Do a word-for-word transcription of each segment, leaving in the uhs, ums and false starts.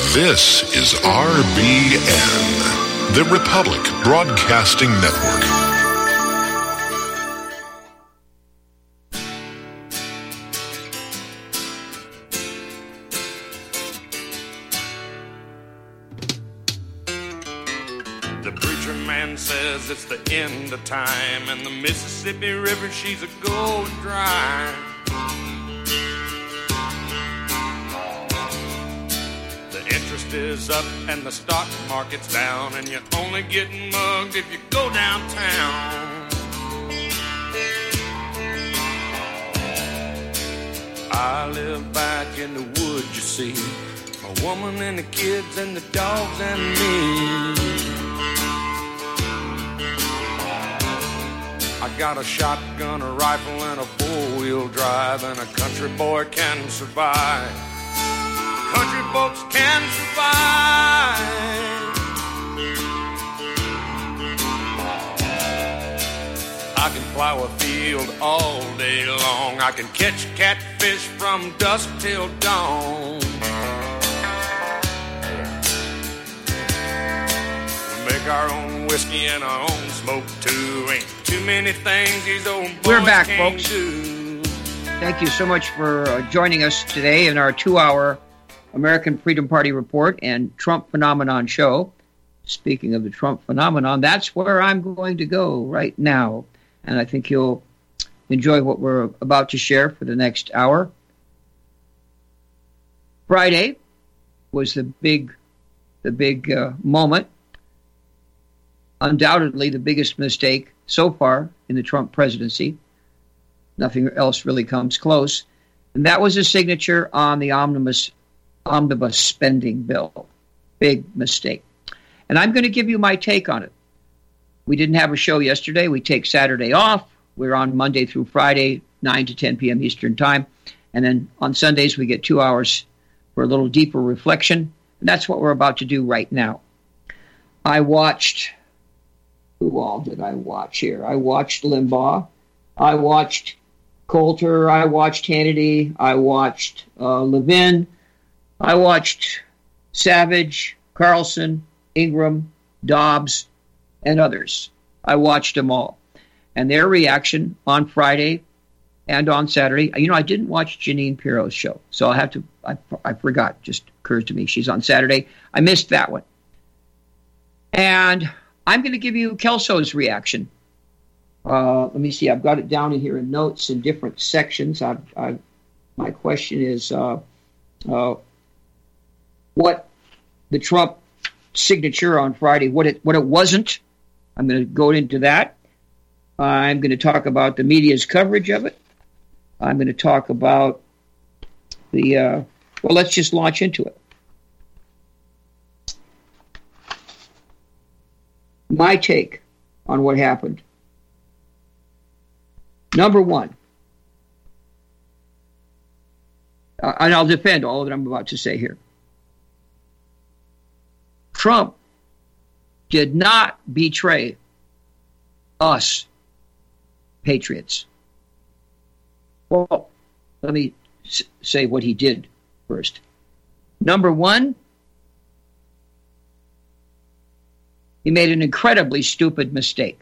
This is R B N, the Republic Broadcasting Network. The preacher man says it's the end of time, and the Mississippi River, she's a going dry. Interest is up and the stock market's down, and you're only getting mugged if you go downtown. I live back in the woods, you see, a woman and the kids and the dogs and me. I got a shotgun, a rifle, and a four-wheel drive, and a country boy can survive. Country folks can survive. I can plow a field all day long. I can catch catfish from dusk till dawn. We make our own whiskey and our own smoke too. Ain't too many things these old boys We're back, can't folks. do. Thank you so much for uh, joining us today in our two-hour American Freedom Party Report and Trump Phenomenon Show. Speaking of the Trump Phenomenon, that's where I'm going to go right now. And I think you'll enjoy what we're about to share for the next hour. Friday was the big, the big uh, moment. Undoubtedly the biggest mistake so far in the Trump presidency. Nothing else really comes close. And that was a signature on the omnibus omnibus spending bill. Big mistake. And I'm going to give you my take on it. We didn't have a show yesterday. We take Saturday off. We're on Monday through Friday, nine to ten p.m. Eastern Time. And then on Sundays, we get two hours for a little deeper reflection. And that's what we're about to do right now. I watched, who all did I watch here? I watched Limbaugh. I watched Coulter. I watched Hannity. I watched uh, Levin. I watched Savage, Carlson, Ingram, Dobbs, and others. I watched them all. And their reaction on Friday and on Saturday. You know, I didn't watch Jeanine Pirro's show, so I'll have to, I, I forgot, just occurs to me. She's on Saturday. I missed that one. And I'm going to give you Kelso's reaction. Uh, let me see. I've got it down in here in notes in different sections. I've, I've, my question is, uh, uh, what the Trump signature on Friday, what it what it wasn't. I'm going to go into that. I'm going to talk about the media's coverage of it. I'm going to talk about the, uh, well, let's just launch into it. My take on what happened. Number one, uh, and I'll defend all that I'm about to say here. Trump did not betray us, patriots. Well, let me s- say what he did first. Number one, he made an incredibly stupid mistake.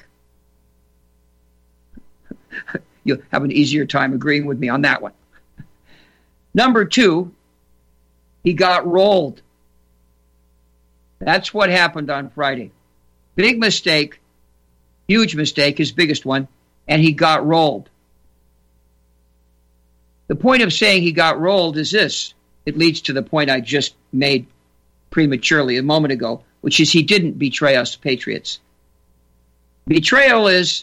You'll have an easier time agreeing with me on that one. Number two, he got rolled. That's what happened on Friday. Big mistake, huge mistake, his biggest one, and he got rolled. The point of saying he got rolled is this. It leads to the point I just made prematurely a moment ago, which is he didn't betray us, patriots. Betrayal is,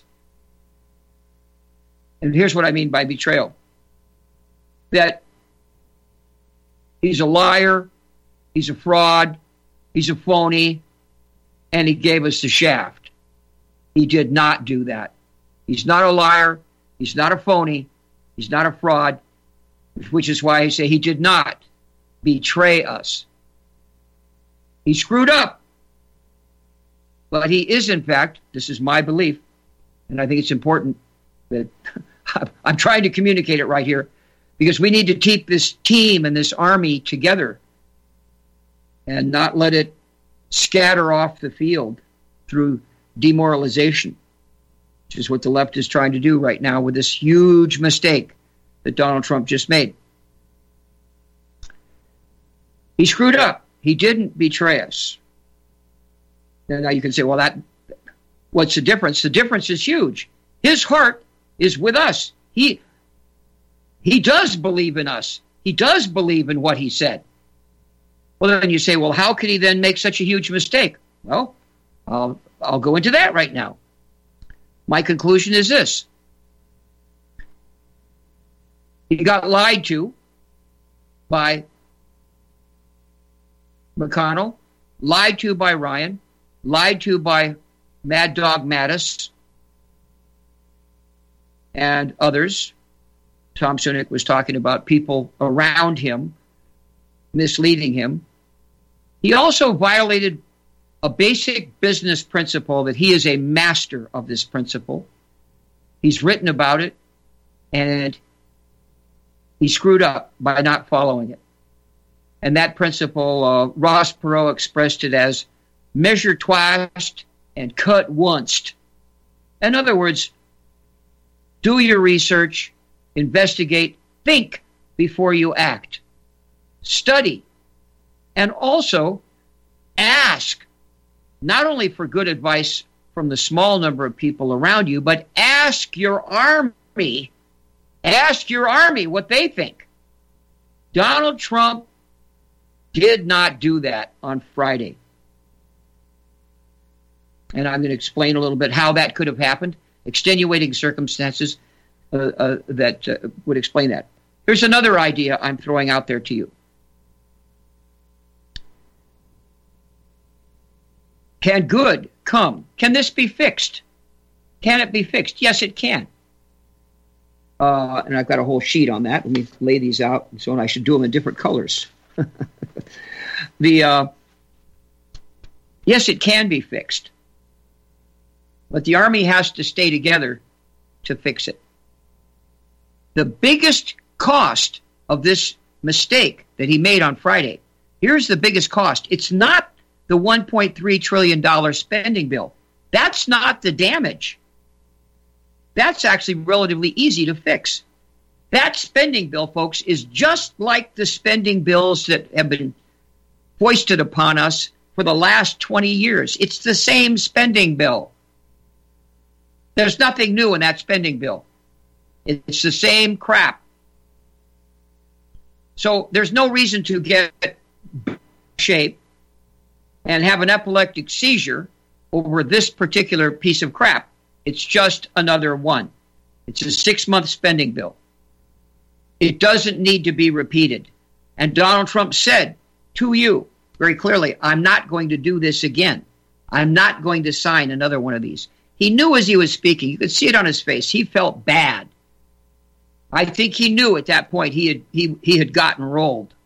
and here's what I mean by betrayal, that he's a liar, he's a fraud, he's a phony, and he gave us the shaft. He did not do that. He's not a liar. He's not a phony. He's not a fraud, which is why I say he did not betray us. He screwed up. But he is, in fact, this is my belief, and I think it's important that I'm trying to communicate it right here, because we need to keep this team and this army together. and not let it scatter off the field through demoralization, which is what the left is trying to do right now with this huge mistake that Donald Trump just made. He screwed up. He didn't betray us. And now you can say, well, that what's the difference? The difference is huge. His heart is with us. He he does believe in us. He does believe in what he said. Well, then you say, well, how could he then make such a huge mistake? Well, I'll, I'll go into that right now. My conclusion is this. He got lied to by McConnell, lied to by Ryan, lied to by Mad Dog Mattis and others. Tom Sunik was talking about people around him misleading him. He also violated a basic business principle that he is a master of this principle. He's written about it, and he screwed up by not following it. And that principle, uh, Ross Perot expressed it as measure twice and cut once. In other words, do your research, investigate, think before you act. Study, and also ask, not only for good advice from the small number of people around you, but ask your army, ask your army what they think. Donald Trump did not do that on Friday. And I'm going to explain a little bit how that could have happened, extenuating circumstances uh, uh, that uh, would explain that. Here's another idea I'm throwing out there to you. Can good come? Can this be fixed? Can it be fixed? Yes, it can. Uh, and I've got a whole sheet on that. Let me lay these out, and so on. I should do them in different colors. the uh, yes, it can be fixed, but the army has to stay together to fix it. The biggest cost of this mistake that he made on Friday, here's the biggest cost. It's not the one point three trillion dollars spending bill. That's not the damage. That's actually relatively easy to fix. That spending bill, folks, is just like the spending bills that have been foisted upon us for the last twenty years. It's the same spending bill. There's nothing new in that spending bill. It's the same crap. So there's no reason to get shape and have an epileptic seizure over this particular piece of crap. It's just another one. It's a six-month spending bill. It doesn't need to be repeated. And Donald Trump said to you very clearly, I'm not going to do this again. I'm not going to sign another one of these. He knew as he was speaking. You could see it on his face. He felt bad. I think he knew at that point he had he, he had gotten rolled.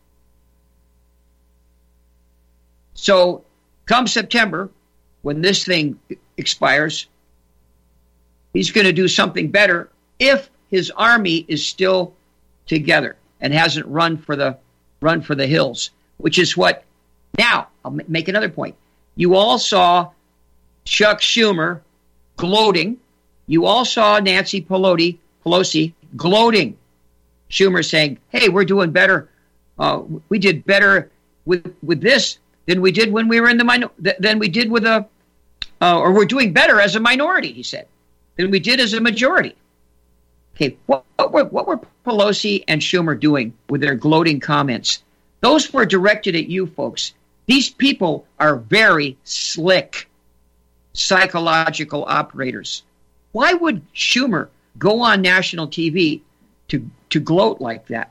So come September, when this thing expires, he's going to do something better if his army is still together and hasn't run for the run for the hills, which is what. Now, I'll make another point. You all saw Chuck Schumer gloating. You all saw Nancy Pelosi, Pelosi gloating. Schumer saying, hey, we're doing better. Uh, we did better with with this than we did when we were in the minor than we did with a uh, or we're doing better as a minority, he said, than we did as a majority. Okay, what, what were what were Pelosi and Schumer doing with their gloating comments? Those were directed at you folks. These people are very slick psychological operators. Why would Schumer go on national T V to, to gloat like that?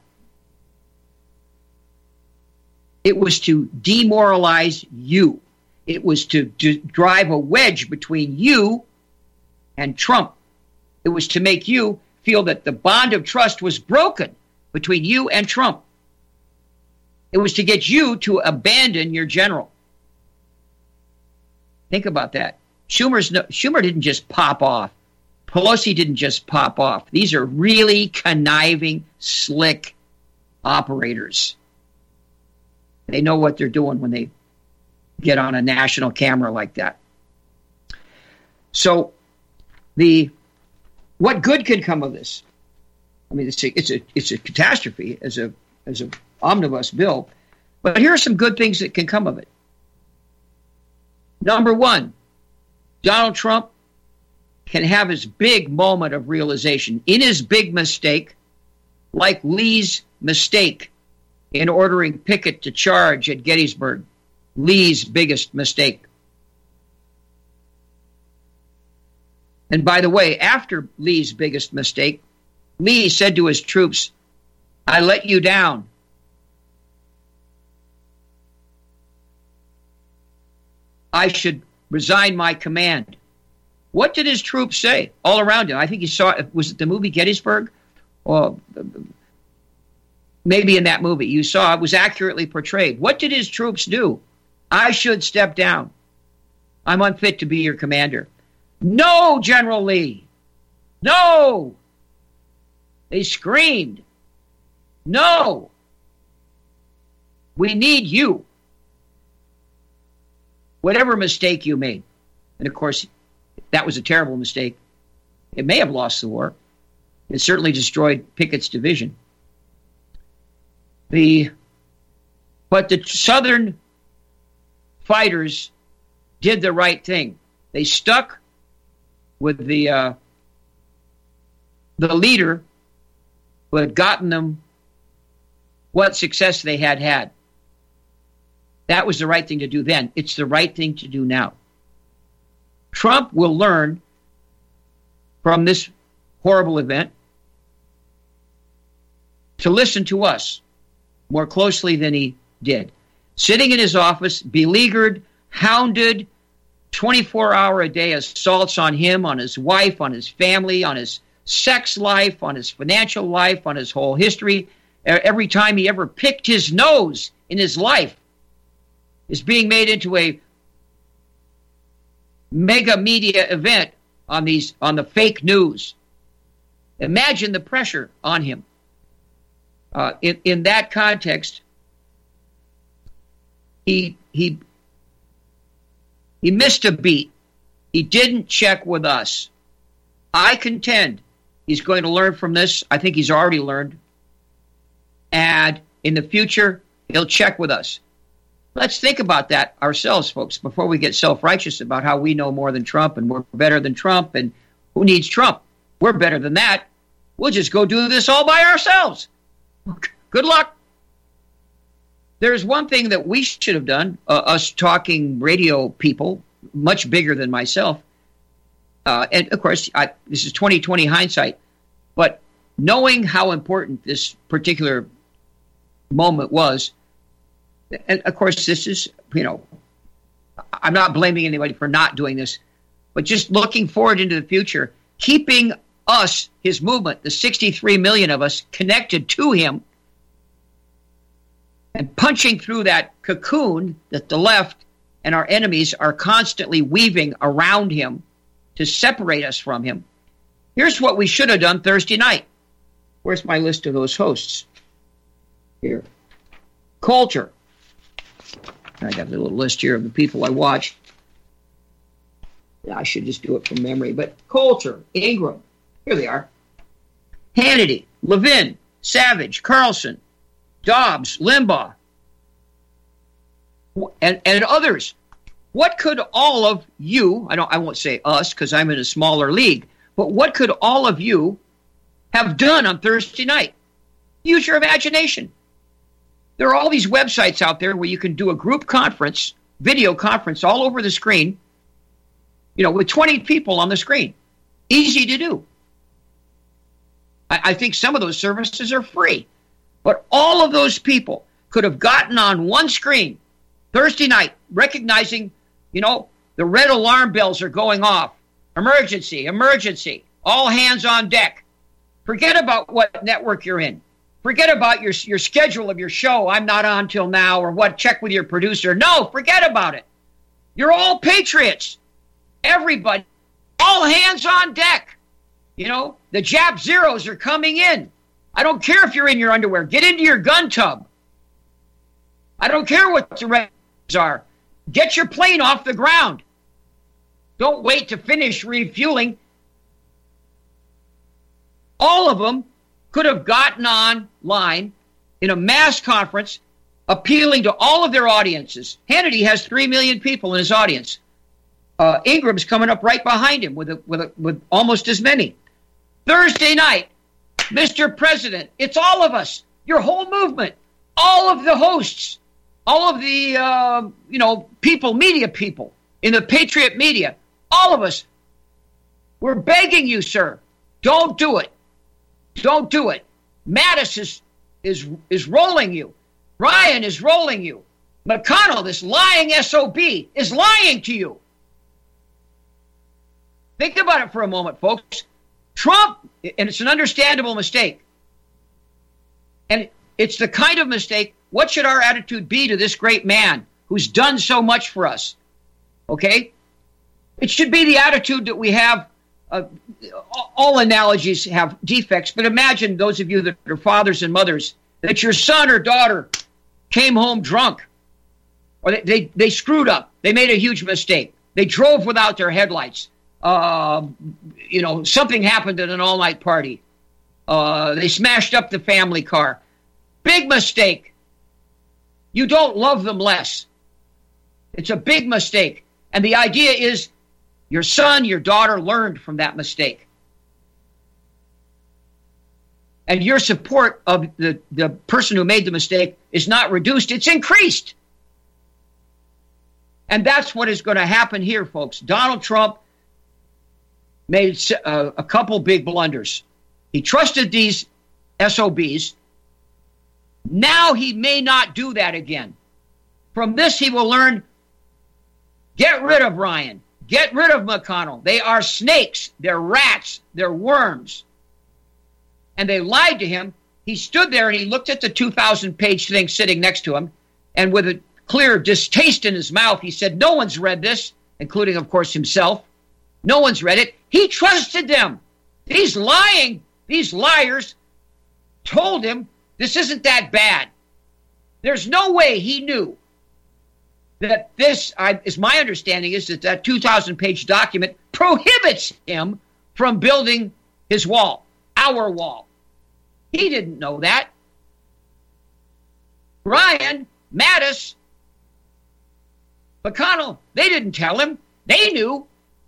It was to demoralize you. It was to, to drive a wedge between you and Trump. It was to make you feel that the bond of trust was broken between you and Trump. It was to get you to abandon your general. Think about that. Schumer's no, Schumer didn't just pop off. Pelosi didn't just pop off. These are really conniving, slick operators. They know what they're doing when they get on a national camera like that. So the what good can come of this? I mean, it's a, it's a it's a catastrophe as a as a omnibus bill, but here are some good things that can come of it. Number one, Donald Trump can have his big moment of realization in his big mistake, like Lee's mistake in ordering Pickett to charge at Gettysburg. Lee's biggest mistake. And by the way, after Lee's biggest mistake, Lee said to his troops, I let you down. I should resign my command. What did his troops say all around him? I think you saw it. Was it the movie Gettysburg? Or maybe in that movie you saw it was accurately portrayed. What did his troops do? I should step down. I'm unfit to be your commander. No, General Lee. No. They screamed. No. We need you. Whatever mistake you made. And of course, that was a terrible mistake. It may have lost the war. It certainly destroyed Pickett's division. The, but the Southern fighters did the right thing. They stuck with the uh, the leader who had gotten them what success they had had. That was the right thing to do then. It's the right thing to do now. Trump will learn from this horrible event to listen to us more closely than he did. Sitting in his office, beleaguered, hounded, twenty-four hour a day assaults on him, on his wife, on his family, on his sex life, on his financial life, on his whole history. Every time he ever picked his nose in his life is being made into a mega media event on these on the fake news. Imagine the pressure on him. Uh, in, in that context, he he he missed a beat. He didn't check with us. I contend he's going to learn from this. I think he's already learned. And in the future, he'll check with us. Let's think about that ourselves, folks, before we get self-righteous about how we know more than Trump and we're better than Trump and who needs Trump. We're better than that. We'll just go do this all by ourselves. Good luck. There's one thing that we should have done, uh, us talking radio people, much bigger than myself. Uh, and, of course, I, this is twenty twenty hindsight. But knowing how important this particular moment was, and, of course, this is, you know, I'm not blaming anybody for not doing this, but just looking forward into the future, keeping us, his movement, the sixty-three million of us, connected to him, and punching through that cocoon that the left and our enemies are constantly weaving around him to separate us from him. Here's what we should have done Thursday night. Where's my list of those hosts? Here. Coulter. I got a little list here of the people I watched. I should just do it from memory. But Coulter, Ingram, here they are. Hannity, Levin, Savage, Carlson, Dobbs, Limbaugh, and, and others. What could all of you, I don't I won't say us because I'm in a smaller league, but what could all of you have done on Thursday night? Use your imagination. There are all these websites out there where you can do a group conference, video conference all over the screen, you know, with twenty people on the screen. Easy to do. I, I think some of those services are free. But all of those people could have gotten on one screen Thursday night, recognizing, you know, the red alarm bells are going off. Emergency, emergency, all hands on deck. Forget about what network you're in. Forget about your your schedule of your show. I'm not on till now, or what, check with your producer. No, forget about it. You're all patriots. Everybody, all hands on deck. You know, the Jap Zeros are coming in. I don't care if you're in your underwear. Get into your gun tub. I don't care what the regulations are. Get your plane off the ground. Don't wait to finish refueling. All of them could have gotten online in a mass conference appealing to all of their audiences. Hannity has three million people in his audience. Uh, Ingram's coming up right behind him with a, with a, with almost as many. Thursday night, Mister President, it's all of us, your whole movement, all of the hosts, all of the uh, you know people, media people in the Patriot media, all of us. We're begging you, sir, don't do it. Don't do it. Mattis is is is rolling you. Ryan is rolling you. McConnell, this lying S O B, is lying to you. Think about it for a moment, folks. Trump, and it's an understandable mistake. And it's the kind of mistake, what should our attitude be to this great man who's done so much for us? Okay? It should be the attitude that we have. Uh, all analogies have defects, but imagine those of you that are fathers and mothers, that your son or daughter came home drunk, or they, they, they screwed up. They made a huge mistake. They drove without their headlights. Uh, you know, something happened at an all-night party. Uh, they smashed up the family car. Big mistake. You don't love them less. It's a big mistake. And the idea is your son, your daughter learned from that mistake. And your support of the, the person who made the mistake is not reduced, it's increased. And that's what is going to happen here, folks. Donald Trump made a, a couple big blunders. He trusted these S O Bs. Now he may not do that again. From this, he will learn, get rid of Ryan. Get rid of McConnell. They are snakes. They're rats. They're worms. And they lied to him. He stood there and he looked at the two thousand page thing sitting next to him. And with a clear distaste in his mouth, he said, no one's read this, including, of course, himself. No one's read it. He trusted them. These lying, these liars told him this isn't that bad. There's no way he knew that this, I, is my understanding, is that that two thousand page document prohibits him from building his wall, our wall. He didn't know that. Ryan, Mattis, McConnell, they didn't tell him. They knew.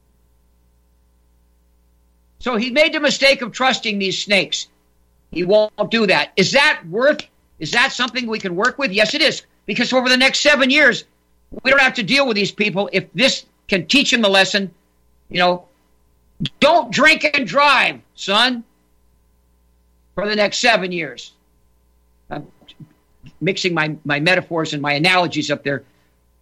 So he made the mistake of trusting these snakes. He won't do that. Is that worth, is that something we can work with? Yes, it is. Because over the next seven years, we don't have to deal with these people. If this can teach them the lesson, you know, don't drink and drive, son, for the next seven years. I'm mixing my, my metaphors and my analogies up there.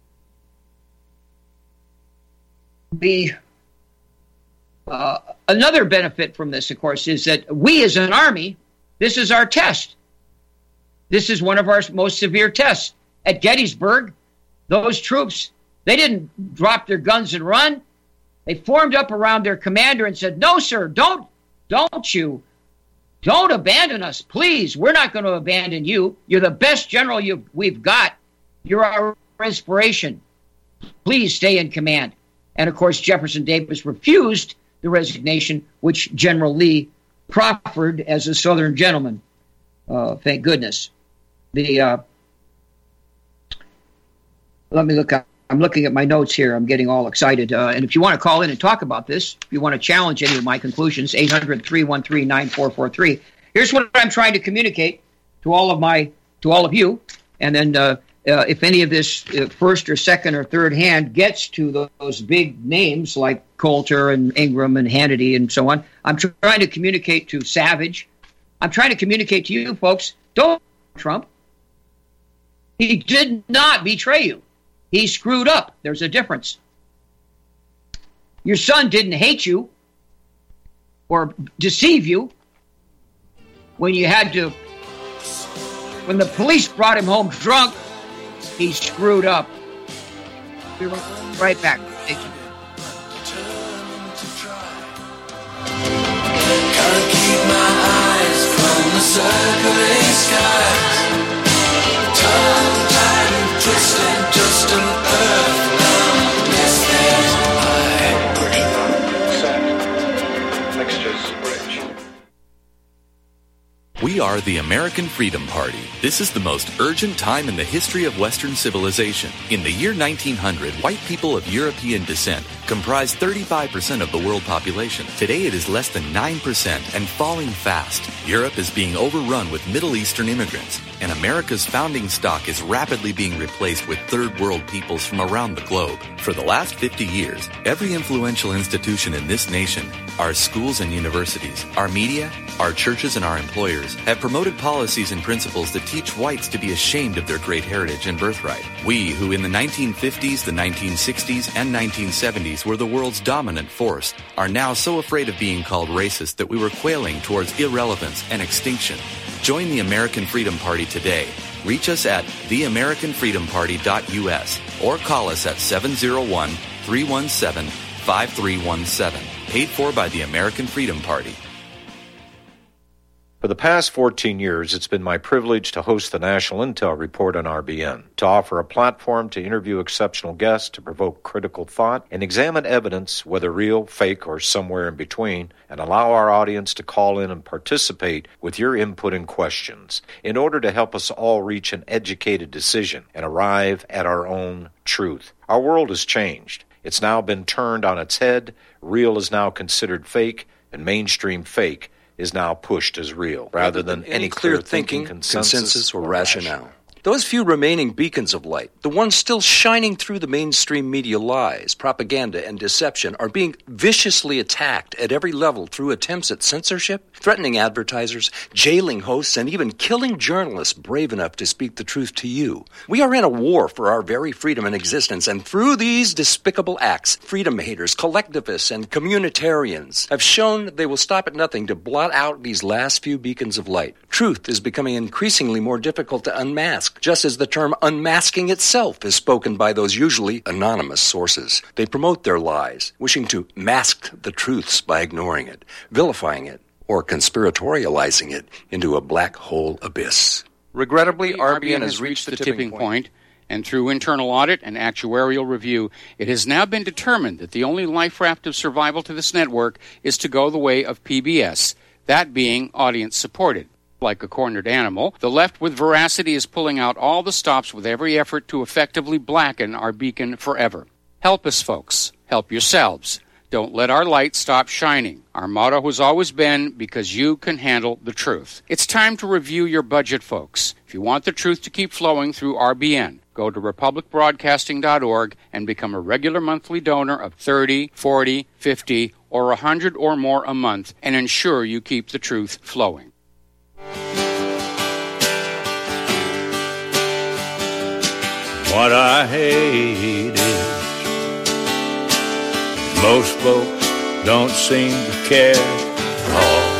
The uh, another benefit from this, of course, is that we as an army, this is our test. This is one of our most severe tests. At Gettysburg, those troops, they didn't drop their guns and run. They formed up around their commander and said, no, sir, don't, don't you, don't abandon us. Please, we're not going to abandon you. You're the best general you've, we've got. You're our inspiration. Please stay in command. And, of course, Jefferson Davis refused the resignation, which General Lee proffered as a Southern gentleman. Uh, thank goodness. The uh, let me look. I'm looking at my notes here. I'm getting all excited. Uh, and if you want to call in and talk about this, if you want to challenge any of my conclusions, eight hundred, three one three, nine four four three. Here's what I'm trying to communicate to all of my to all of you. And then uh, uh, if any of this uh, first or second or third hand gets to those, those big names like Coulter and Ingram and Hannity and so on, I'm tr- trying to communicate to Savage. I'm trying to communicate to you folks, don't Trump. He did not betray you. He screwed up. There's a difference. Your son didn't hate you or deceive you when you had to, when the police brought him home drunk, he screwed up. Be right back. Thank you. Can't keep my eyes from the circling skies. Tongue tied and twisted, just an earth. We are the American Freedom Party. This is the most urgent time in the history of Western civilization. In the year nineteen hundred, white people of European descent comprised thirty-five percent of the world population. Today it is less than nine percent and falling fast. Europe is being overrun with Middle Eastern immigrants, and America's founding stock is rapidly being replaced with third world peoples from around the globe. For the last fifty years, every influential institution in this nation, our schools and universities, our media, our churches and our employers have promoted policies and principles that teach whites to be ashamed of their great heritage and birthright. We, who in the nineteen fifties, the nineteen sixties, and nineteen seventies were the world's dominant force, are now so afraid of being called racist that we were quailing towards irrelevance and extinction. Join the American Freedom Party today. Reach us at the american freedom party dot u s or call us at seven oh one, three one seven, five three one seven. Paid for by the American Freedom Party. For the past fourteen years, it's been my privilege to host the National Intel Report on R B N, to offer a platform to interview exceptional guests, to provoke critical thought, and examine evidence, whether real, fake, or somewhere in between, and allow our audience to call in and participate with your input and questions in order to help us all reach an educated decision and arrive at our own truth. Our world has changed. It's now been turned on its head. Real is now considered fake, and mainstream fake is now pushed as real, rather than any, any clear thinking, consensus, consensus or, or rationale. rationale. Those few remaining beacons of light, the ones still shining through the mainstream media lies, propaganda, and deception, are being viciously attacked at every level through attempts at censorship, threatening advertisers, jailing hosts, and even killing journalists brave enough to speak the truth to you. We are in a war for our very freedom and existence, and through these despicable acts, freedom haters, collectivists, and communitarians have shown they will stop at nothing to blot out these last few beacons of light. Truth is becoming increasingly more difficult to unmask, just as the term unmasking itself is spoken by those usually anonymous sources. They promote their lies, wishing to mask the truths by ignoring it, vilifying it, or conspiratorializing it into a black hole abyss. Regrettably, R B N has reached the tipping point, and through internal audit and actuarial review, it has now been determined that the only life raft of survival to this network is to go the way of P B S, that being audience-supported. Like a cornered animal, the left with veracity is pulling out all the stops with every effort to effectively blacken our beacon forever. Help us, folks. Help yourselves. Don't let our light stop shining. Our motto has always been, because you can handle the truth. It's time to review your budget, folks. If you want the truth to keep flowing through R B N, go to republic broadcasting dot org and become a regular monthly donor of thirty, forty, fifty, or one hundred or more a month, and ensure you keep the truth flowing. What I hate is most folks don't seem to care at all.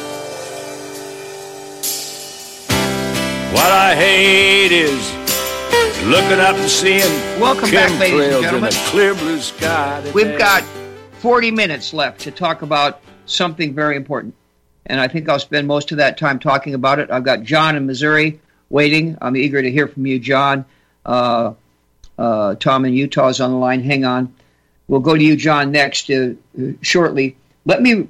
What I hate is looking up and seeing Welcome back, ladies and gentlemen. In a clear blue sky today. We've got forty minutes left to talk about something very important, and I think I'll spend most of that time talking about it. I've got John in Missouri waiting. I'm eager to hear from you, John. Uh, uh, Tom in Utah is on the line. Hang on. We'll go to you, John, next uh, shortly. Let me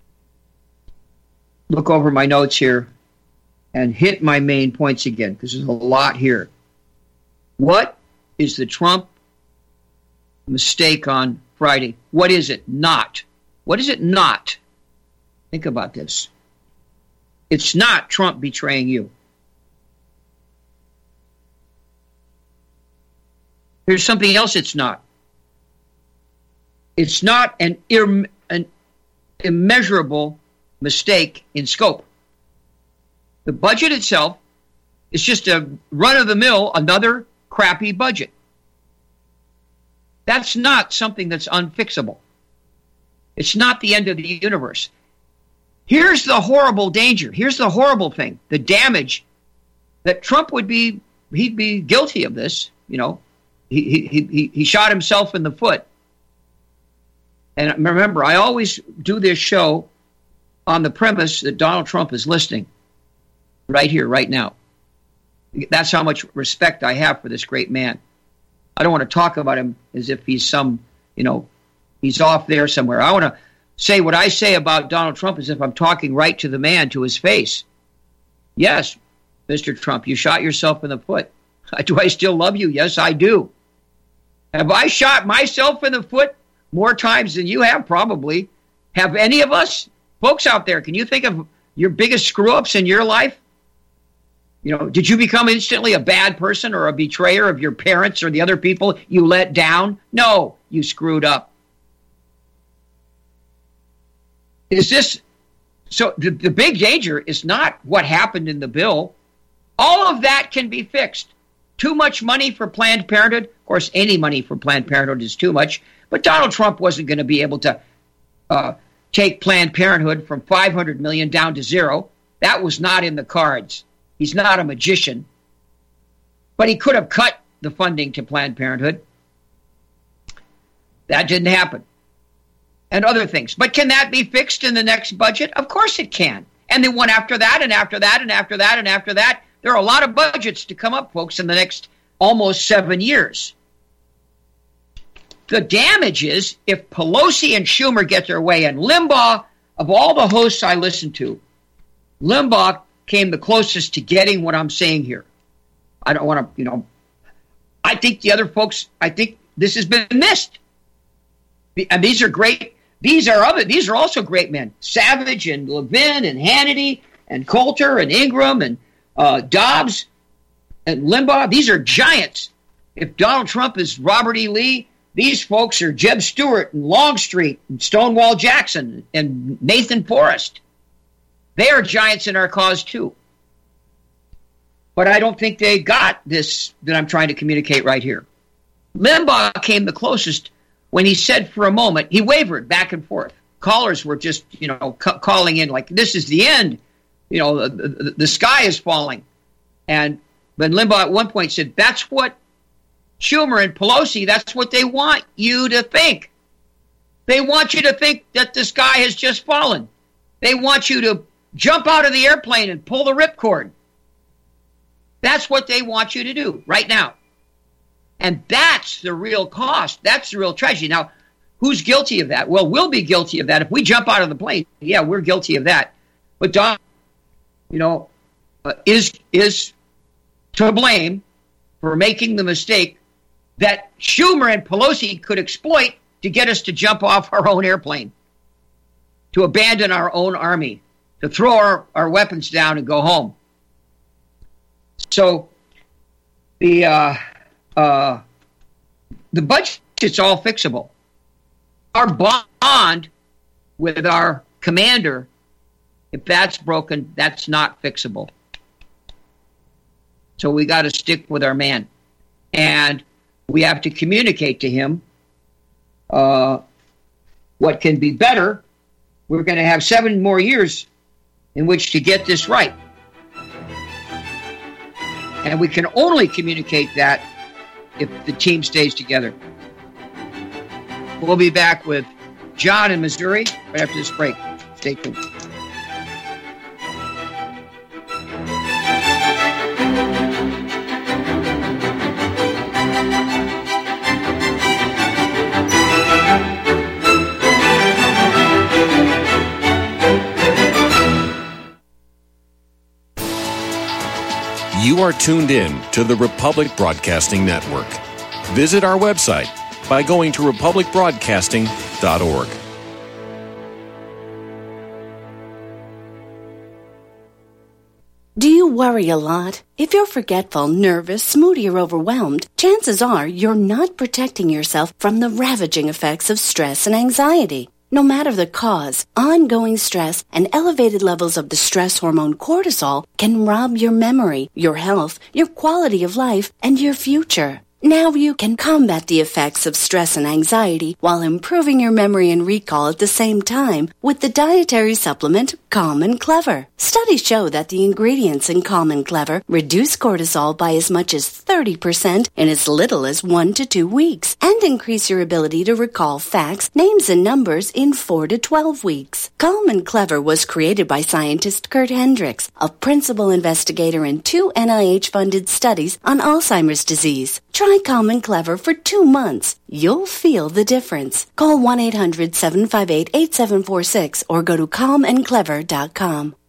look over my notes here and hit my main points again, because there's a lot here. What is the Trump mistake on Friday? What is it not? What is it not? Think about this. It's not Trump betraying you. Here's something else it's not. It's not an, ir- an immeasurable mistake in scope. The budget itself is just a run-of-the-mill, another crappy budget. That's not something that's unfixable. It's not the end of the universe. Here's the horrible danger. Here's the horrible thing. The damage that Trump would be, he'd be guilty of this, you know. He, he, he, he shot himself in the foot. And remember, I always do this show on the premise that Donald Trump is listening right here, right now. That's how much respect I have for this great man. I don't want to talk about him as if he's some, you know, he's off there somewhere. I want to say what I say about Donald Trump as if I'm talking right to the man, to his face. Yes, Mister Trump, you shot yourself in the foot. Do I still love you? Yes, I do. Have I shot myself in the foot more times than you have? Probably. Have any of us? Folks out there, can you think of your biggest screw-ups in your life? You know, did you become instantly a bad person or a betrayer of your parents or the other people you let down? No, you screwed up. Is this... So the, the big danger is not what happened in the bill. All of that can be fixed. Too much money for Planned Parenthood. Of course, any money for Planned Parenthood is too much. But Donald Trump wasn't going to be able to uh, take Planned Parenthood from five hundred million dollars down to zero. That was not in the cards. He's not a magician. But he could have cut the funding to Planned Parenthood. That didn't happen. And other things. But can that be fixed in the next budget? Of course it can. And the one after that, and after that, and after that, and after that. There are a lot of budgets to come up, folks, in the next almost seven years. The damage is if Pelosi and Schumer get their way, and Limbaugh, of all the hosts I listen to, Limbaugh came the closest to getting what I'm saying here. I don't want to, you know, I think the other folks, I think this has been missed. And these are great, these are other, these are also great men. Savage and Levin and Hannity and Coulter and Ingram and Uh, Dobbs and Limbaugh, these are giants. If Donald Trump is Robert E. Lee, these folks are Jeb Stuart and Longstreet and Stonewall Jackson and Nathan Forrest. They are giants in our cause too. But I don't think they got this that I'm trying to communicate right here. Limbaugh came the closest when he said for a moment, he wavered back and forth. Callers were just, you know, c- calling in like, this is the end. You know, the, the, the sky is falling. And but Limbaugh at one point said, that's what Schumer and Pelosi, that's what they want you to think. They want you to think that the sky has just fallen. They want you to jump out of the airplane and pull the ripcord. That's what they want you to do right now. And that's the real cost. That's the real tragedy. Now, who's guilty of that? Well, we'll be guilty of that. If we jump out of the plane, yeah, we're guilty of that. But Don, you know, uh, is is to blame for making the mistake that Schumer and Pelosi could exploit to get us to jump off our own airplane, to abandon our own army, to throw our, our weapons down and go home. So the uh, uh, the budget's all fixable. Our bond with our commander, if that's broken, that's not fixable. So we got to stick with our man. And we have to communicate to him uh, what can be better. We're going to have seven more years in which to get this right. And we can only communicate that if the team stays together. We'll be back with John in Missouri right after this break. Stay tuned. You are tuned in to the Republic Broadcasting Network. Visit our website by going to republic broadcasting dot org. Do you worry a lot? If you're forgetful, nervous, moody, or overwhelmed, chances are you're not protecting yourself from the ravaging effects of stress and anxiety. No matter the cause, ongoing stress and elevated levels of the stress hormone cortisol can rob your memory, your health, your quality of life, and your future. Now you can combat the effects of stress and anxiety while improving your memory and recall at the same time with the dietary supplement Calm and Clever. Studies show that the ingredients in Calm and Clever reduce cortisol by as much as thirty percent in as little as one to two weeks and increase your ability to recall facts, names, and numbers in four to twelve weeks. Calm and Clever was created by scientist Kurt Hendricks, a principal investigator in two N I H-funded studies on Alzheimer's disease. Try Calm and Clever for two months. You'll feel the difference. Call one eight hundred seven five eight eight seven four six or go to calm and clever dot com.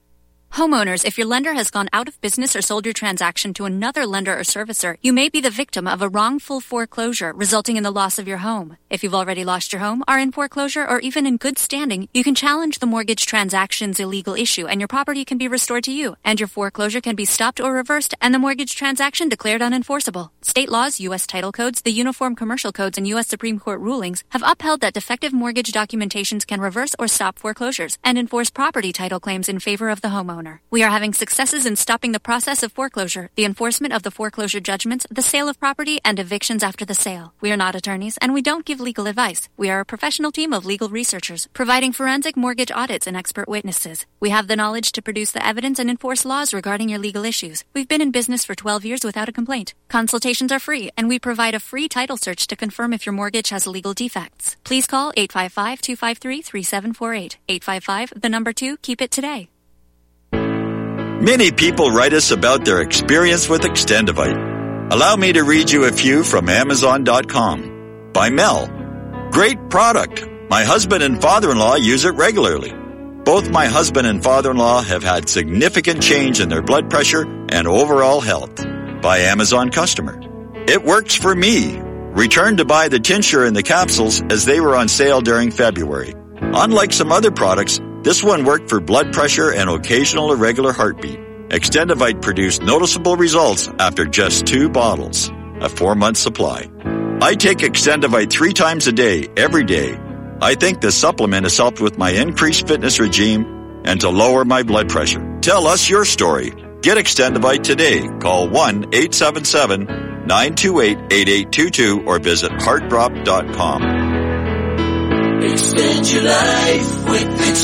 Homeowners, if your lender has gone out of business or sold your transaction to another lender or servicer, you may be the victim of a wrongful foreclosure, resulting in the loss of your home. If you've already lost your home, are in foreclosure, or even in good standing, you can challenge the mortgage transaction's illegal issue, and your property can be restored to you, and your foreclosure can be stopped or reversed, and the mortgage transaction declared unenforceable. State laws, U S title codes, the Uniform Commercial Codes, and U S Supreme Court rulings have upheld that defective mortgage documentations can reverse or stop foreclosures and enforce property title claims in favor of the homeowner. We are having successes in stopping the process of foreclosure, the enforcement of the foreclosure judgments, the sale of property, and evictions after the sale. We are not attorneys, and we don't give legal advice. We are a professional team of legal researchers, providing forensic mortgage audits and expert witnesses. We have the knowledge to produce the evidence and enforce laws regarding your legal issues. We've been in business for twelve years without a complaint. Consultations are free, and we provide a free title search to confirm if your mortgage has legal defects. Please call eight five five, two five three, three seven four eight. eight five five, the number two, keep it today. Many people write us about their experience with Extendivite. Allow me to read you a few from Amazon dot com. By Mel. Great product. My husband and father-in-law use it regularly. Both my husband and father-in-law have had significant change in their blood pressure and overall health. By Amazon customer. It works for me. Returned to buy the tincture and the capsules as they were on sale during February. Unlike some other products, this one worked for blood pressure and occasional irregular heartbeat. Extendivite produced noticeable results after just two bottles, a four-month supply. I take Extendivite three times a day, every day. I think this supplement has helped with my increased fitness regime and to lower my blood pressure. Tell us your story. Get Extendivite today. Call one eight seven seven, nine two eight, eight eight two two or visit heart drop dot com. Extend your life with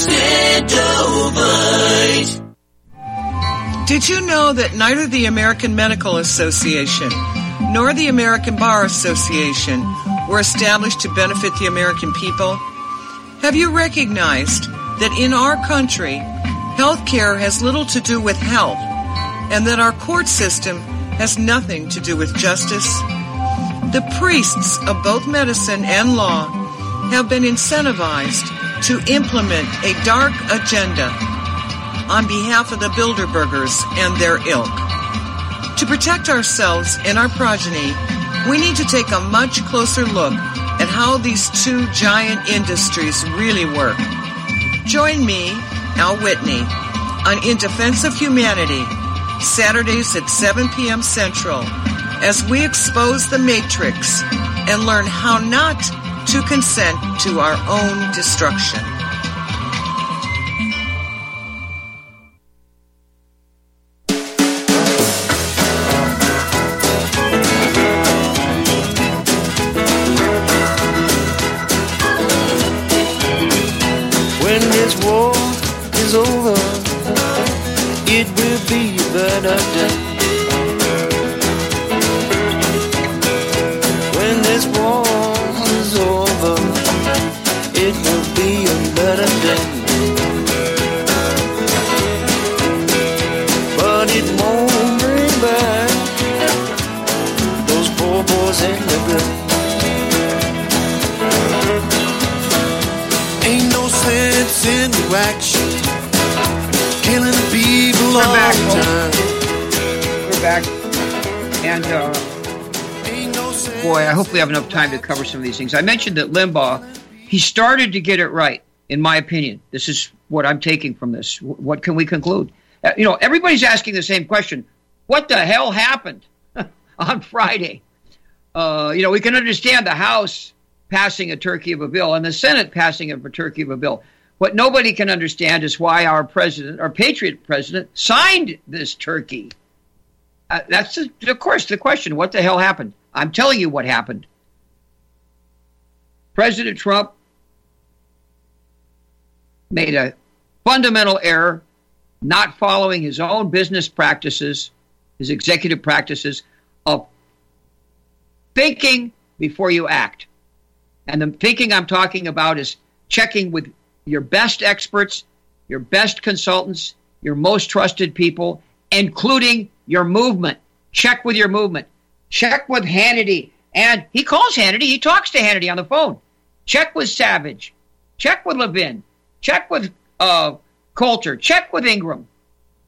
Extendivite. Did you know that neither the American Medical Association nor the American Bar Association were established to benefit the American people? Have you recognized that in our country, health care has little to do with health, and that our court system has nothing to do with justice? The priests of both medicine and law have been incentivized to implement a dark agenda on behalf of the Bilderbergers and their ilk. To protect ourselves and our progeny, we need to take a much closer look at how these two giant industries really work. Join me, Al Whitney, on In Defense of Humanity, Saturdays at seven p.m. Central, as we expose the Matrix and learn how not to consent to our own destruction. When this war is over, it will be a better day. When this war is over, it will be a better day. But it won't bring back those poor boys in the grave. Ain't no sense in the action, killing people We're all back, the time. We're back. And, uh, boy, I hope we have enough time to cover some of these things. I mentioned that Limbaugh, he started to get it right, in my opinion. This is what I'm taking from this. What can we conclude? Uh, you know, everybody's asking the same question. What the hell happened on Friday? Uh, you know, we can understand the House passing a turkey of a bill and the Senate passing a turkey of a bill. What nobody can understand is why our president, our patriot president, signed this turkey. Uh, that's, of course, the question. What the hell happened? I'm telling you what happened. President Trump made a fundamental error, not following his own business practices, his executive practices of thinking before you act. And the thinking I'm talking about is checking with your best experts, your best consultants, your most trusted people, including your movement. Check with your movement. Check with Hannity. And he calls Hannity. He talks to Hannity on the phone. Check with Savage. Check with Levin. Check with uh, Coulter. Check with Ingram.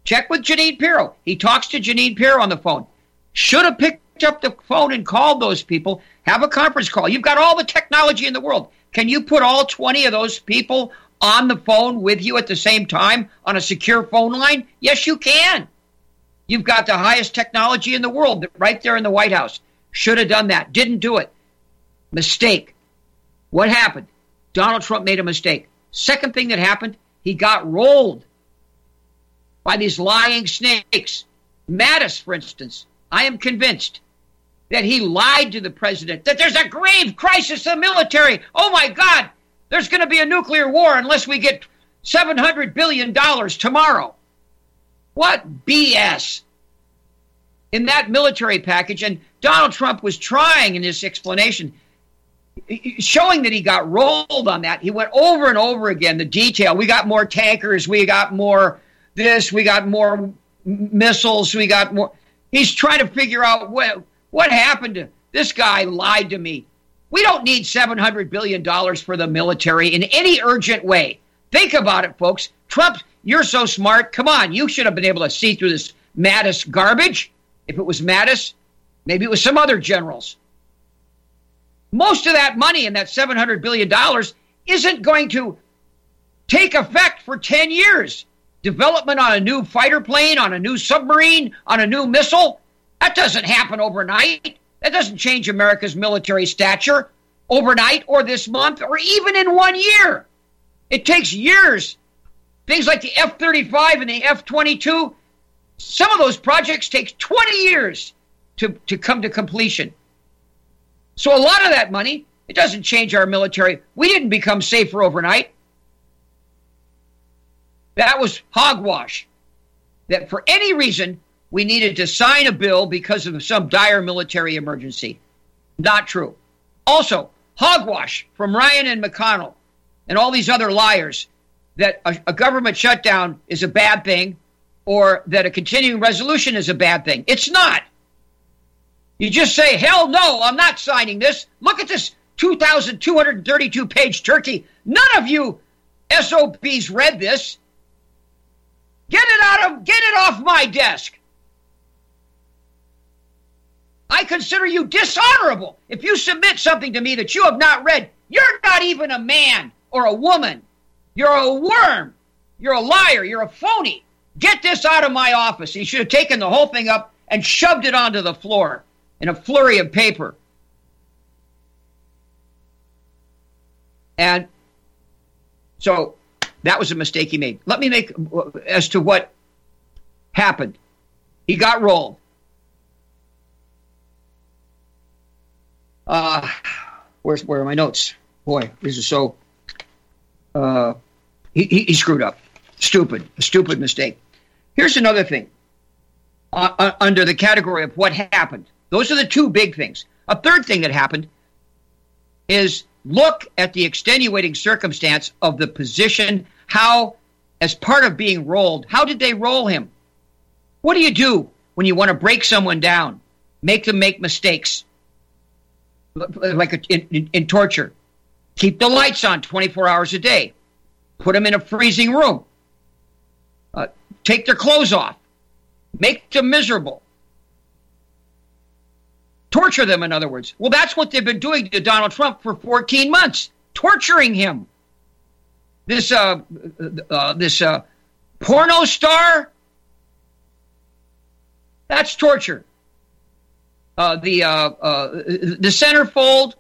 Check with Jeanine Pirro. He talks to Jeanine Pirro on the phone. Should have picked up the phone and called those people. Have a conference call. You've got all the technology in the world. Can you put all twenty of those people on the phone with you at the same time on a secure phone line? Yes, you can. You've got the highest technology in the world right there in the White House. Should have done that. Didn't do it. Mistake. What happened? Donald Trump made a mistake. Second thing that happened, he got rolled by these lying snakes. Mattis, for instance, I am convinced that he lied to the president, that there's a grave crisis in the military. Oh, my God, there's going to be a nuclear war unless we get seven hundred billion dollars tomorrow. What B S in that military package. And Donald Trump was trying in his explanation, showing that he got rolled on that. He went over and over again, the detail. We got more tankers. We got more this. We got more m- missiles. We got more. He's trying to figure out what, what happened to this guy lied to me. We don't need seven hundred billion dollars for the military in any urgent way. Think about it, folks. Trump, you're so smart. Come on, you should have been able to see through this Mattis garbage. If it was Mattis, maybe it was some other generals. Most of that money in that seven hundred billion dollars isn't going to take effect for ten years. Development on a new fighter plane, on a new submarine, on a new missile, that doesn't happen overnight. That doesn't change America's military stature overnight or this month or even in one year. It takes years. Things like the F thirty-five and the F twenty-two, some of those projects take twenty years to, to come to completion. So a lot of that money, it doesn't change our military. We didn't become safer overnight. That was hogwash. That for any reason, we needed to sign a bill because of some dire military emergency. Not true. Also, hogwash from Ryan and McConnell and all these other liars that a, a government shutdown is a bad thing or that a continuing resolution is a bad thing. It's not. You just say, hell no, I'm not signing this. Look at this two thousand two hundred thirty-two page turkey. None of you S O Bs read this. Get it out of, get it off my desk. I consider you dishonorable if you submit something to me that you have not read. You're not even a man or a woman. You're a worm. You're a liar. You're a phony. Get this out of my office. He should have taken the whole thing up and shoved it onto the floor in a flurry of paper. And so that was a mistake he made. Let me make as to what happened. He got rolled. Uh, where's where are my notes? Boy, this is so. Uh, he, he, he screwed up. Stupid, a stupid mistake. Here's another thing. Uh, uh, under the category of what happened, those are the two big things. A third thing that happened is look at the extenuating circumstance of the position. How, as part of being rolled, how did they roll him? What do you do when you want to break someone down, make them make mistakes? Like in, in, in torture, keep the lights on twenty-four hours a day, put them in a freezing room, uh, take their clothes off, make them miserable, torture them, in other words. Well, that's what they've been doing to Donald Trump for fourteen months, torturing him. This uh, uh, this uh, porno star, that's torture. Uh, the uh, uh, the centerfold,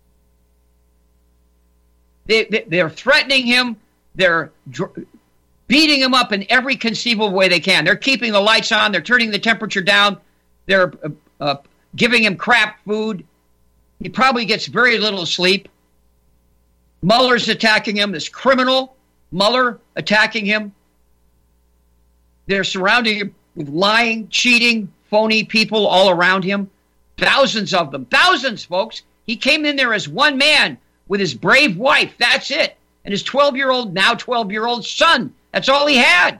they, they, they're threatening him. They're dr- beating him up in every conceivable way they can. They're keeping the lights on. They're turning the temperature down. They're uh, uh, giving him crap food. He probably gets very little sleep. Mueller's attacking him, this criminal Mueller attacking him. They're surrounding him with lying, cheating, phony people all around him. Thousands of them. Thousands, folks. He came in there as one man with his brave wife. That's it. And his twelve-year-old, now twelve-year-old son. That's all he had.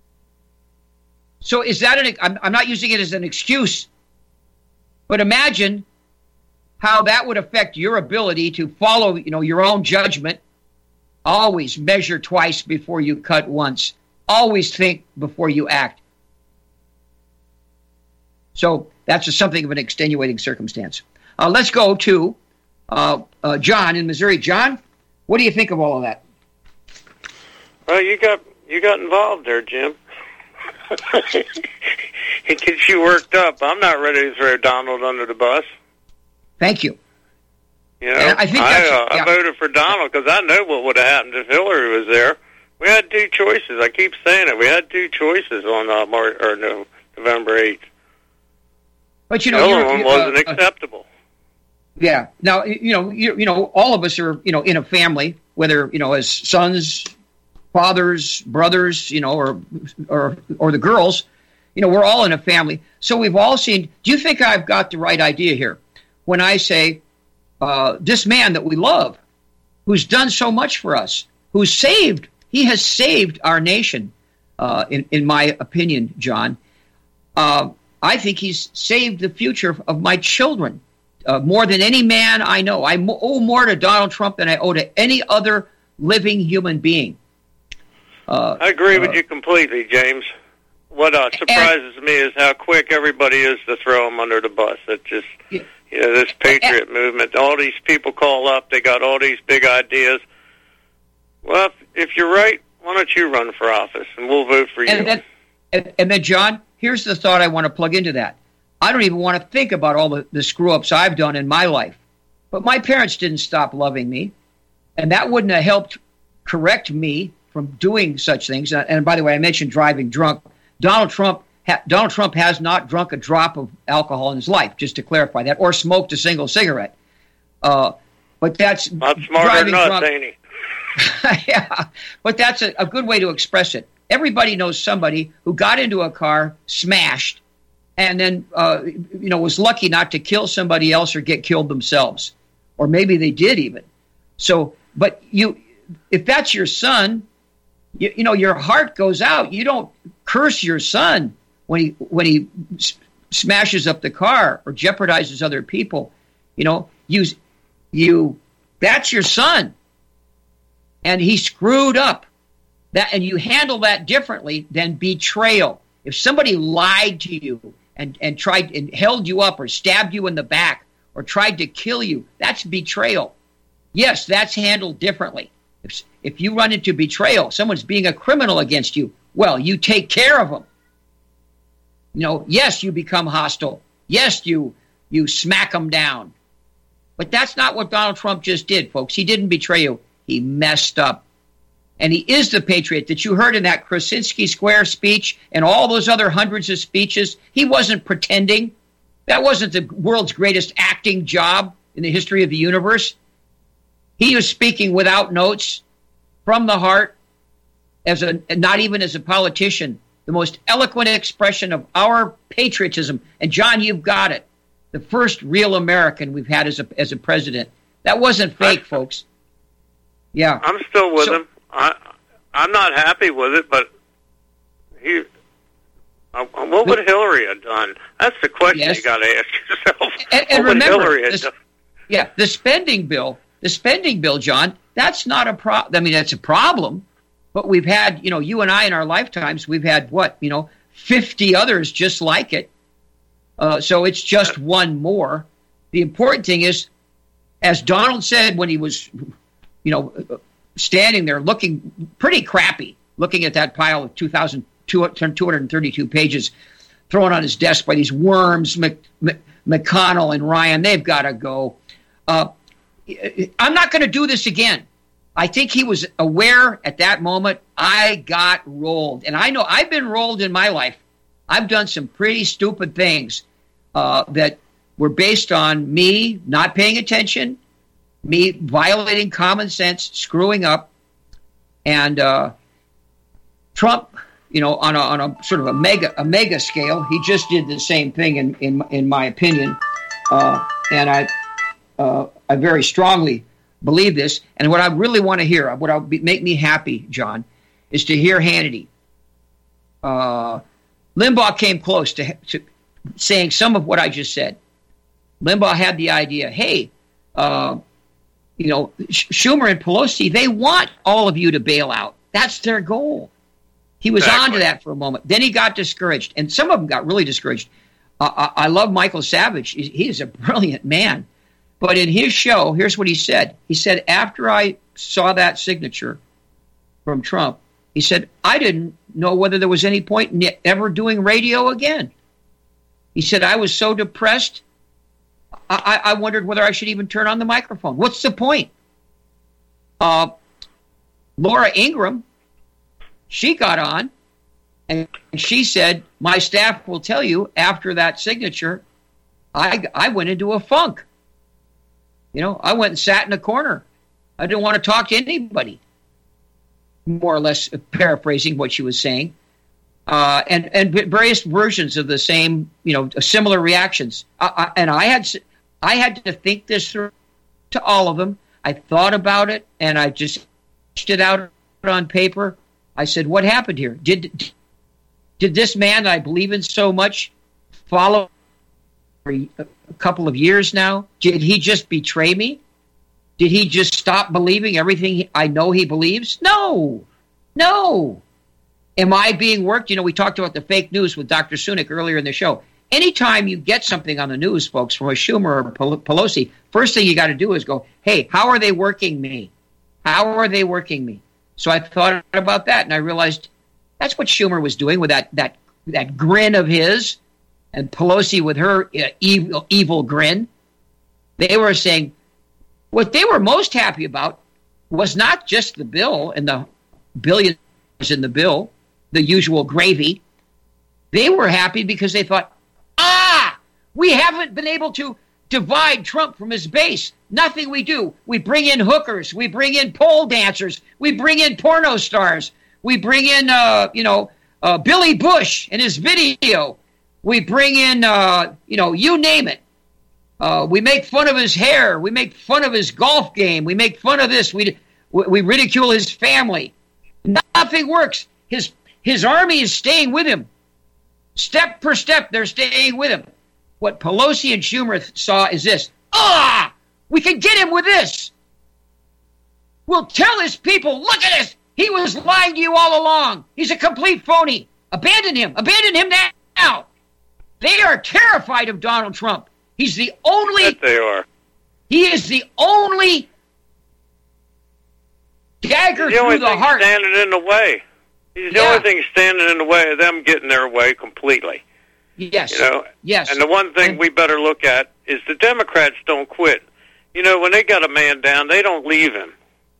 So is that an... I'm, I'm not using it as an excuse. But imagine how that would affect your ability to follow, you know, your own judgment. Always measure twice before you cut once. Always think before you act. So that's a, something of an extenuating circumstance. Uh, let's go to uh, uh, John in Missouri. John, what do you think of all of that? Well, you got you got involved there, Jim. It gets you worked up. I'm not ready to throw Donald under the bus. Thank you. You know, I, I, think I, uh, yeah. I voted for Donald because I know what would have happened if Hillary was there. We had two choices. I keep saying it. We had two choices on uh, March, or no, November eighth. But you know, the other one wasn't uh, acceptable. Yeah. Now, you know, you, you know, all of us are, you know, in a family, whether, you know, as sons, fathers, brothers, you know, or or or the girls, you know, we're all in a family. So we've all seen. Do you think I've got the right idea here when I say uh, this man that we love, who's done so much for us, who's saved, he has saved our nation, uh, in in my opinion, John. Uh, I think he's saved the future of my children uh, more than any man I know. I owe more to Donald Trump than I owe to any other living human being. Uh, I agree uh, with you completely, James. What uh, surprises and, me is how quick everybody is to throw him under the bus. It just, yeah. you know, this patriot and, movement, all these people call up, they got all these big ideas. Well, if, if you're right, why don't you run for office, and we'll vote for and you. Then, and, and then, John, here's the thought I want to plug into that. I don't even want to think about all the, the screw-ups I've done in my life. But my parents didn't stop loving me, and that wouldn't have helped correct me from doing such things. And by the way, I mentioned driving drunk. Donald Trump ha- Donald Trump has not drunk a drop of alcohol in his life, just to clarify that, or smoked a single cigarette. Uh, but that's not smarter than us, ain't he? Yeah, but that's a, a good way to express it. Everybody knows somebody who got into a car, smashed, and then uh, you know was lucky not to kill somebody else or get killed themselves, or maybe they did even. So, but you, if that's your son, you, you know your heart goes out. You don't curse your son when he when he s- smashes up the car or jeopardizes other people. You know, you you that's your son, and he screwed up. That, and you handle that differently than betrayal. If somebody lied to you and, and tried and held you up or stabbed you in the back or tried to kill you, that's betrayal. Yes, that's handled differently. If, if you run into betrayal, someone's being a criminal against you, well, you take care of them. You know, yes, you become hostile. Yes, you you smack them down. But that's not what Donald Trump just did, folks. He didn't betray you. He messed up. And he is the patriot that you heard in that Krasinski Square speech and all those other hundreds of speeches. He wasn't pretending. That wasn't the world's greatest acting job in the history of the universe. He was speaking without notes, from the heart, as a not even as a politician, the most eloquent expression of our patriotism. And John, you've got it. The first real American we've had as a as a president. That wasn't fake, folks. Yeah. I'm still with so, him. I, I'm not happy with it, but he. Uh, what would Hillary have done? That's the question yes. you got to ask yourself. And, and what remember, would Hillary have this, done? Yeah, the spending bill, the spending bill, John. That's not a problem. I mean, that's a problem. But we've had, you know, you and I in our lifetimes, we've had what, you know, fifty others just like it. Uh, so it's just one more. The important thing is, as Donald said when he was, you know, standing there looking pretty crappy, looking at that pile of two thousand two hundred thirty-two pages thrown on his desk by these worms, Mc, Mc, McConnell and Ryan, they've got to go. Uh, I'm not going to do this again. I think he was aware at that moment, I got rolled. And I know I've been rolled in my life. I've done some pretty stupid things uh, that were based on me not paying attention, me violating common sense, screwing up, and uh, Trump, you know, on a, on a sort of a mega a mega scale, he just did the same thing in in, in my opinion, uh, and I uh, I very strongly believe this. And what I really want to hear, what will make me happy, John, is to hear Hannity. Uh, Limbaugh came close to, to saying some of what I just said. Limbaugh had the idea, hey. Uh, You know, Schumer and Pelosi, they want all of you to bail out. That's their goal. He was exactly. on to that for a moment. Then he got discouraged, and some of them got really discouraged. I, I love Michael Savage. He, he is a brilliant man. But in his show, here's what he said. He said, after I saw that signature from Trump, he said, I didn't know whether there was any point in ever doing radio again. He said, I was so depressed, I, I wondered whether I should even turn on the microphone. What's the point? Uh, Laura Ingraham, she got on, and she said, my staff will tell you, after that signature, I, I went into a funk. You know, I went and sat in a corner. I didn't want to talk to anybody. More or less paraphrasing what she was saying. Uh, and, and various versions of the same, you know, similar reactions. I, I, and I had, I had to think this through to all of them. I thought about it, and I just sketched it out on paper. I said, what happened here? Did, did this man that I believe in so much follow for a couple of years now? Did he just betray me? Did he just stop believing everything I know he believes? No, no. Am I being worked? You know, we talked about the fake news with Doctor Sunak earlier in the show. Anytime you get something on the news, folks, from a Schumer or Pelosi, first thing you got to do is go, hey, how are they working me? How are they working me? So I thought about that, and I realized that's what Schumer was doing with that that that grin of his, and Pelosi with her uh, evil, evil grin. They were saying, what they were most happy about was not just the bill and the billions in the bill, the usual gravy. They were happy because they thought, ah, we haven't been able to divide Trump from his base. Nothing we do. We bring in hookers. We bring in pole dancers. We bring in porno stars. We bring in, uh, you know, uh, Billy Bush and his video. We bring in, uh, you know, you name it. Uh, we make fun of his hair. We make fun of his golf game. We make fun of this. We we ridicule his family. Nothing works. His his army is staying with him. Step per step, they're staying with him. What Pelosi and Schumer saw is this. Ah, we can get him with this. We'll tell his people, look at this. He was lying to you all along. He's a complete phony. Abandon him. Abandon him now. They are terrified of Donald Trump. He's the only... Yes, they are. He is the only dagger He's the through the thing heart. standing in the way. He's the Yeah. only thing standing in the way of them getting their way completely. Yes. You know? Yes. And the one thing we better look at is the Democrats don't quit. You know, when they got a man down, they don't leave him.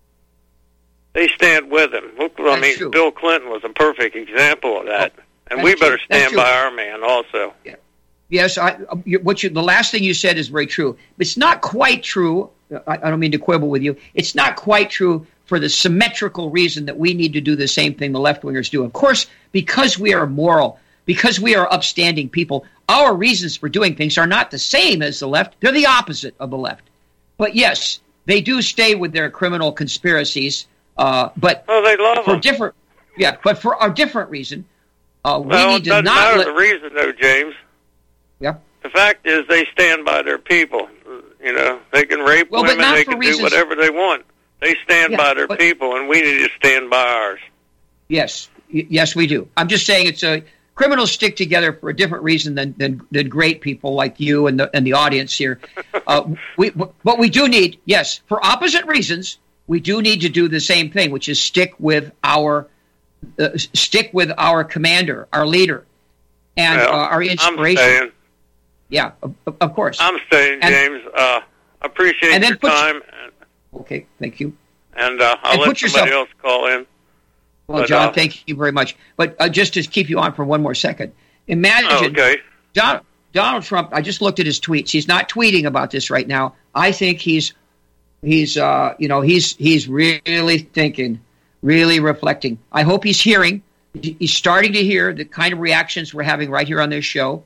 They stand with him. Look, I That's mean, true. Bill Clinton was a perfect example of that. Oh, and that's we better true. That's stand true. by our man also. Yeah. Yes, I, what you, the last thing you said is very true. It's not quite true. I, I don't mean to quibble with you. It's not quite true for the symmetrical reason that we need to do the same thing the left-wingers do. Of course, because we are moral, because we are upstanding people, our reasons for doing things are not the same as the left. They're the opposite of the left. But yes, they do stay with their criminal conspiracies. Uh, but oh, they love for them. different, yeah, but for a different reason. Uh, we well, need it to doesn't not matter let, the reason, though, James. Yeah. The fact is they stand by their people. You know, they can rape Well, but women, not they for can reasons- do whatever they want. They stand Yeah, by their but- people, and we need to stand by ours. Yes, y- yes, we do. I'm just saying it's a criminals stick together for a different reason than than, than great people like you and the and the audience here. Uh, we, but we do need, yes, for opposite reasons, we do need to do the same thing, which is stick with our uh, stick with our commander, our leader, and Well, uh, our inspiration. I'm staying. Yeah, of, of course. I'm staying, And- James. Uh, appreciate and then your put- time, Okay, thank you. and uh, I'll and let put somebody yourself- else call in. Well, But, John, uh, thank you very much. But uh, just to keep you on for one more second, imagine Oh, okay. Don, Donald Trump. I just looked at his tweets. He's not tweeting about this right now. I think he's he's uh, you know he's he's really thinking, really reflecting. I hope he's hearing. He's starting to hear the kind of reactions we're having right here on this show.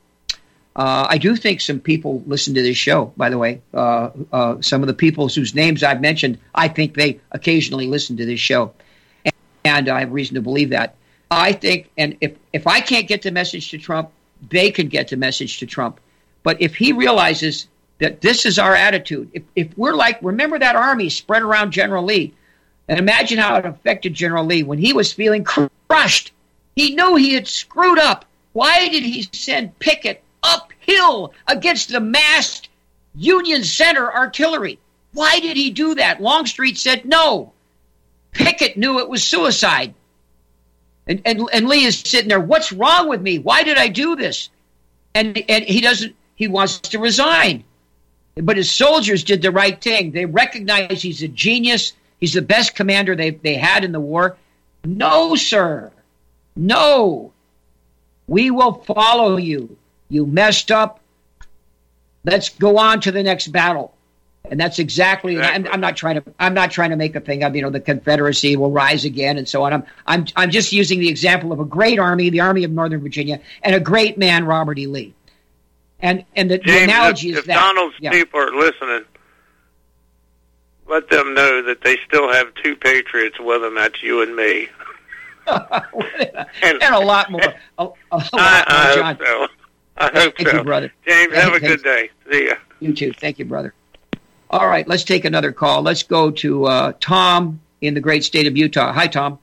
Uh, I do think some people listen to this show, by the way. Uh, uh, some of the people whose names I've mentioned, I think they occasionally listen to this show. And, and I have reason to believe that. I think, and if, if I can't get the message to Trump, they can get the message to Trump. But if he realizes that this is our attitude, if, if we're like, remember that army spread around General Lee, and imagine how it affected General Lee when he was feeling crushed. He knew he had screwed up. Why did he send Pickett hill against the massed Union Center artillery. Why did he do that? Longstreet said no. Pickett knew it was suicide. And, and, and Lee is sitting there, what's wrong with me? Why did I do this? And, and he doesn't, he wants to resign. But his soldiers did the right thing. They recognize he's a genius. He's the best commander they, they had in the war. No, sir. No. We will follow you. You messed up. Let's go on to the next battle. And that's exactly. exactly. I'm, I'm not trying to. I'm not trying to make a thing of, you know, the Confederacy will rise again and so on. I'm. I'm. I'm just using the example of a great army, the Army of Northern Virginia, and a great man, Robert E. Lee. And and the, James, the analogy if, is if that. If Donald's yeah. people are listening, let them know that they still have two patriots with them. That's you and me. and, and a lot more. A, a lot I, more, I John. hope so. I hope Thank so. you, brother. James, Thank have you, a good day. See ya. You too. Thank you, brother. All right, let's take another call. Let's go to uh, Tom in the great state of Utah. Hi, Tom.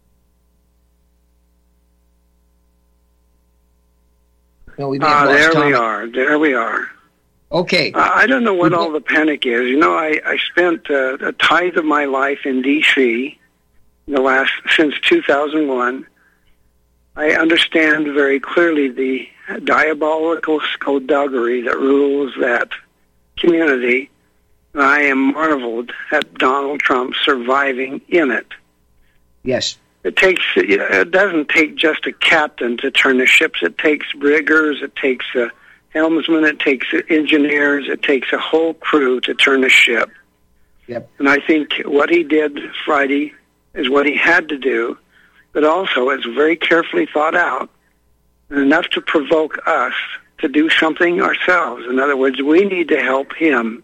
No, we may have Ah, lost there Tom. we are. There we are. Okay. Uh, I don't know what all the panic is. You know, I, I spent uh, a tithe of my life in D C the last since two thousand one. I understand very clearly the diabolical skullduggery that rules that community. I am marveled at Donald Trump surviving in it. Yes. It takes. It doesn't take just a captain to turn the ships. It takes riggers. It takes uh, helmsmen. It takes engineers. It takes a whole crew to turn a ship. Yep. And I think what he did Friday is what he had to do, but also it's very carefully thought out and enough to provoke us to do something ourselves. In other words, we need to help him.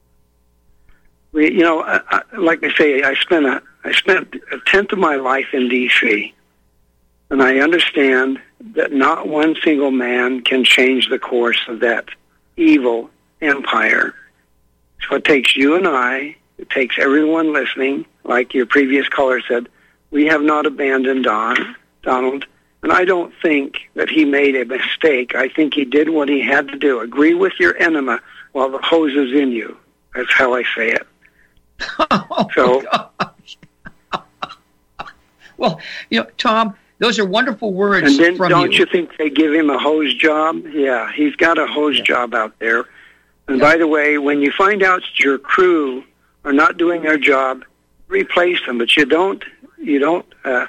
We, you know, I, I, like I say, I spent a I spent a tenth of my life in D C, and I understand that not one single man can change the course of that evil empire. So it takes you and I, it takes everyone listening, like your previous caller said, we have not abandoned Don, Donald, and I don't think that he made a mistake. I think he did what he had to do. Agree with your enema while the hose is in you. That's how I say it. Oh, so, gosh. Well, you know, Tom, those are wonderful words and then from don't you. you think they give him a hose job? Yeah, he's got a hose yeah. job out there. And yeah. by the way, when you find out that your crew are not doing their job, replace them. But you don't, you don't, uh,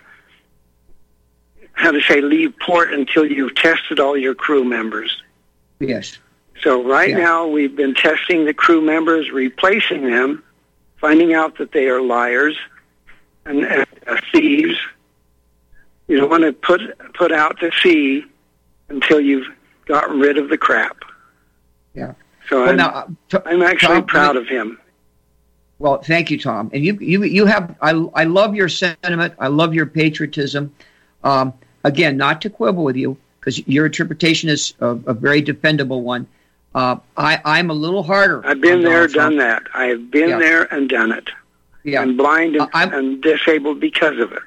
how to say, leave port until you've tested all your crew members. Yes. So right yeah. now we've been testing the crew members, replacing them, finding out that they are liars and uh, thieves. You don't want to put put out to sea until you've gotten rid of the crap. Yeah. So well, I'm, now, uh, t- I'm actually Tom, proud of him. Well, thank you, Tom. And you you you have I I love your sentiment. I love your patriotism. Um, again, not to quibble with you because your interpretation is a, a very defendable one. Uh, I I'm a little harder. I've been there, Trump. done that. I have been yeah. there and done it. Yeah. I'm blind and, uh, and disabled because of it.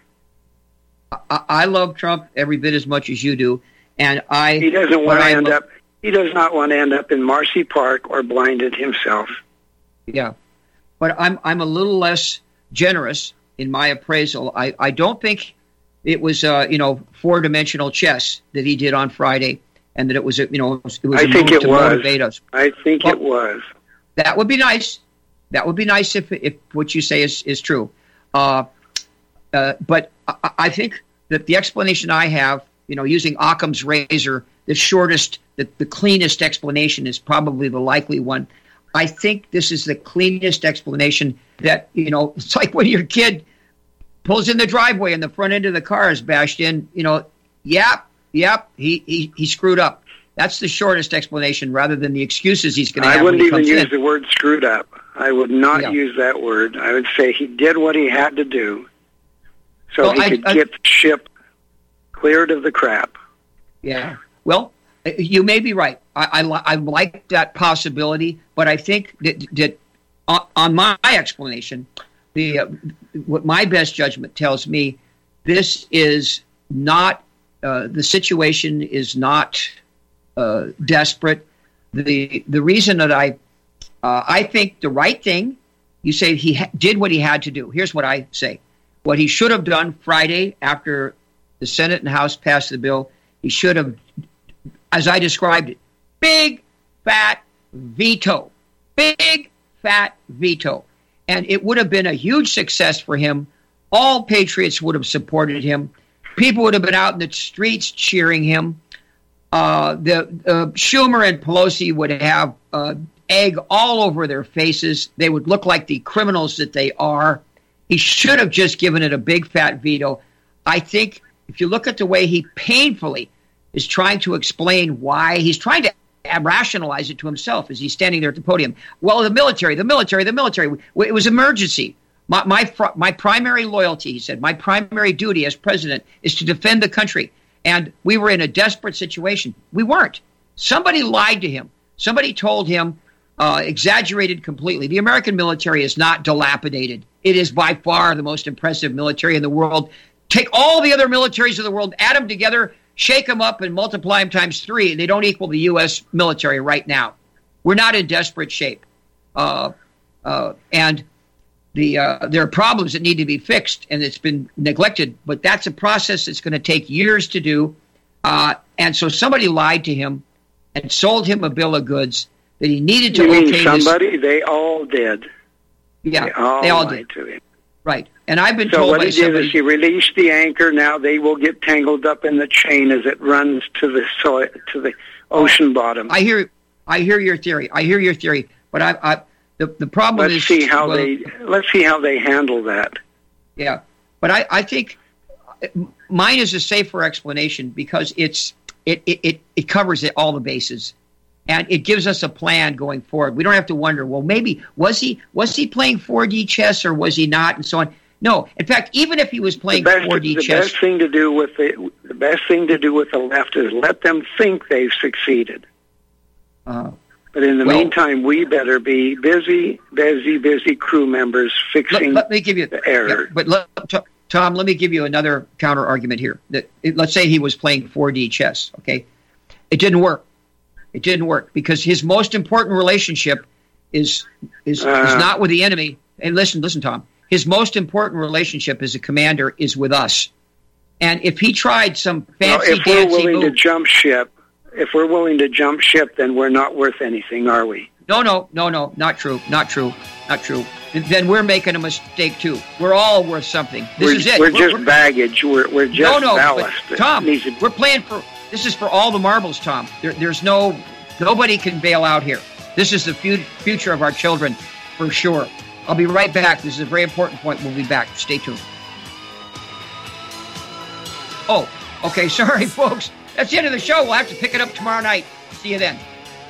I, I love Trump every bit as much as you do, and I. He doesn't want to I end lo- up. He does not want to end up in Marcy Park or blinded himself. Yeah, but I'm I'm a little less generous in my appraisal. I, I don't think it was uh, you know four dimensional chess that he did on Friday, and that it was a, you know it was, it was I a think move it to was. motivate us. I think well, it was. That would be nice. That would be nice if if what you say is is true. Uh, uh, but I, I think that the explanation I have, you know, using Occam's razor, the shortest, the, the cleanest explanation is probably the likely one. I think this is the cleanest explanation that, you know, it's like when your kid pulls in the driveway and the front end of the car is bashed in, you know, yep, yep, he, he, he screwed up. That's the shortest explanation rather than the excuses he's going to have I wouldn't when he even comes use in. the word screwed up. I would not Yeah. use that word. I would say he did what he had to do so Well, he I- could I- get the ship cleared of the crap. Yeah. Well, you may be right. I, I, li- I like that possibility, but I think that, that on, on my explanation, the uh, what my best judgment tells me, this is not uh, the situation is not uh, desperate. the the reason that I uh, I think the right thing, you say he ha- did what he had to do. Here's what I say. What he should have done Friday after the Senate and House passed the bill, he should have, as I described it, big, fat veto. Big, fat veto. And it would have been a huge success for him. All patriots would have supported him. People would have been out in the streets cheering him. Uh, the uh, Schumer and Pelosi would have uh, egg all over their faces. They would look like the criminals that they are. He should have just given it a big fat veto. I think if you look at the way he painfully is trying to explain why, he's trying to rationalize it to himself as he's standing there at the podium. Well, the military, the military, the military, it was emergency. My, my, my primary loyalty, he said, my primary duty as president is to defend the country. And we were in a desperate situation. We weren't. Somebody lied to him. Somebody told him, uh, exaggerated completely. The American military is not dilapidated. It is by far the most impressive military in the world. Take all the other militaries of the world, add them together, shake them up, and multiply them times three. They don't equal the U S military right now. We're not in desperate shape. Uh, uh, and the uh, there are problems that need to be fixed, and it's been neglected. But that's a process that's going to take years to do. Uh, and so somebody lied to him and sold him a bill of goods that he needed to you mean okay somebody? This. They all did. Yeah, they all, they all lied did. to him. Right. And I've been so told what by he did somebody, is he released the anchor. Now they will get tangled up in the chain as it runs to the soil, to the ocean bottom. I hear, I hear your theory. I hear your theory. But I, I the the problem let's is see how well, they let's see how they handle that. Yeah, but I, I think mine is a safer explanation because it's it it it, it covers it, all the bases. And it gives us a plan going forward. We don't have to wonder, well, maybe was he was he playing four D chess or was he not, and so on. No, in fact, even if he was playing the best, four D the chess, best thing to do with the the best thing to do with the left is let them think they've succeeded. Uh, but in the well, meantime, we better be busy, busy, busy crew members fixing let, let me give you, the error. Yeah, but let, Tom, let me give you another counter argument here. That let's say he was playing four D chess. Okay, it didn't work. It didn't work because his most important relationship is is, uh, is not with the enemy. And listen, listen, Tom. His most important relationship as a commander is with us. And if he tried some fancy, well, if we're willing move, to jump ship, if we're willing to jump ship, then we're not worth anything, are we? No, no, no, no, not true, not true, not true. Then we're making a mistake too. We're all worth something. This we're, is it. We're, we're just we're, baggage. We're we're just no, no, ballast. But, Tom, to... we're playing for. This is for all the marbles, Tom. There, there's no, nobody can bail out here. This is the fu- future of our children, for sure. I'll be right back. This is a very important point. We'll be back. Stay tuned. Oh, okay. Sorry, folks. That's the end of the show. We'll have to pick it up tomorrow night. See you then.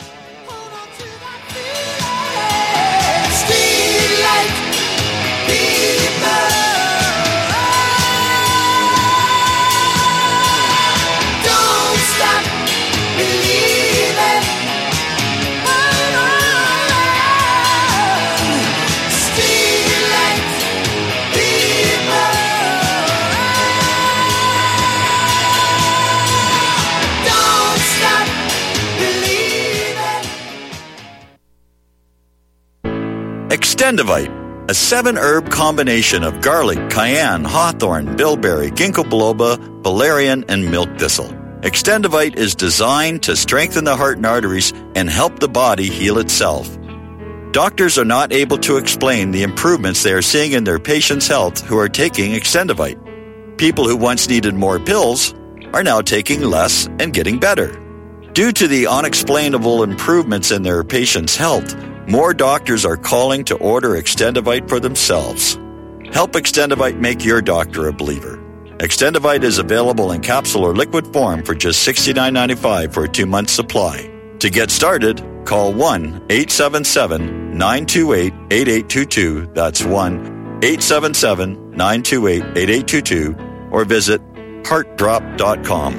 Extendivite, a seven-herb combination of garlic, cayenne, hawthorn, bilberry, ginkgo biloba, valerian, and milk thistle. Extendivite is designed to strengthen the heart and arteries and help the body heal itself. Doctors are not able to explain the improvements they are seeing in their patients' health who are taking Extendivite. People who once needed more pills are now taking less and getting better. Due to the unexplainable improvements in their patients' health, more doctors are calling to order Extendivite for themselves. Help Extendivite make your doctor a believer. Extendivite is available in capsule or liquid form for just sixty-nine ninety-five for a two-month supply. To get started, call one eight seven seven, nine two eight, eight eight two two. That's one eight seven seven, nine two eight, eight eight two two. Or visit heart drop dot com.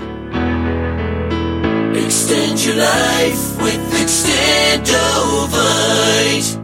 Extend your life with Extendovite.